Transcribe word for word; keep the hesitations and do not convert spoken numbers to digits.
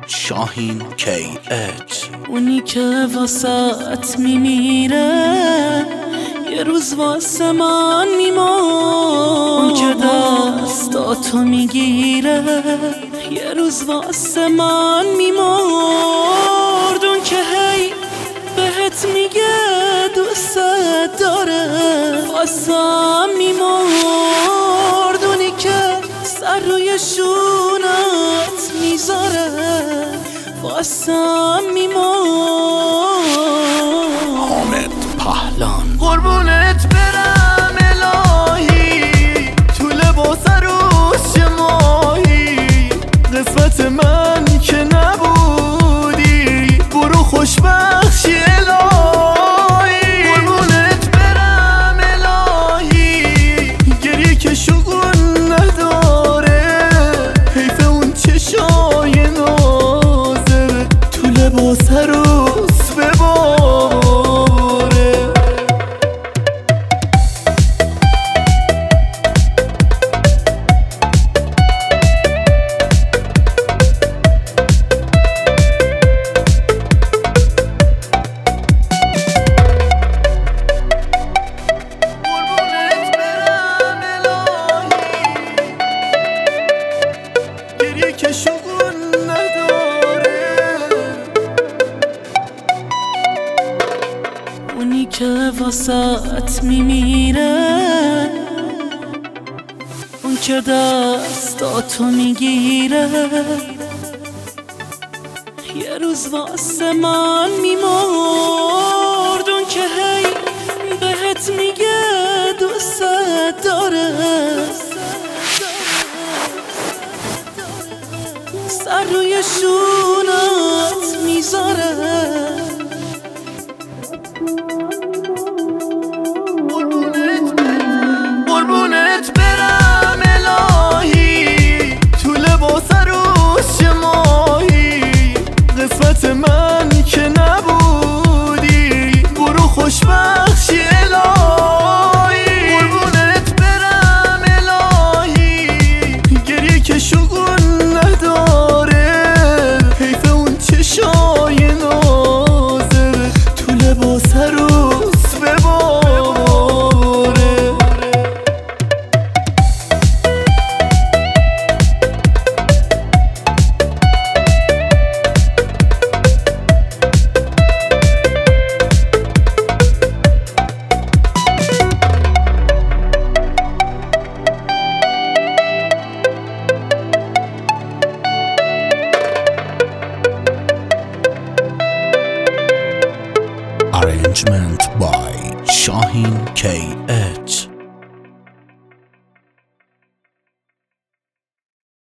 شاهین کی اچ. اونی که واسط میمیره یه روز واسه من میمرد. اون که دستاتو میگیره یه روز واسه من میمرد. اون که هی بهت میگه دوست داره واسم میمرد. اونی که سر روی شونت میذاره واسم میمرد. حامد پهلان. قربونت برم الهی تو لباس عروس چه ماهی. قسمت من که نبودی برو خوشبخشی الهی. قربونت برم الهی گریه که شگون نداره. حیف اون چشای نازه تو لباس عروس بباره. که شگون نداره. اونی که واسط میمیره اون که دستاتو میگیره یه روز واسه من میمرد. اون که هی بهت میگه دوست داره سر روی شونت میذاره. قربونت برم الهی تو لباس عروس چه ماهی. قسمت من که نبودی برو خوشبخشی الهی. قربونت برم الهی گریه که شگون نداره. حیف اون چشای نازه تو لباس عروس بباره. Arrangement by Shahin K H.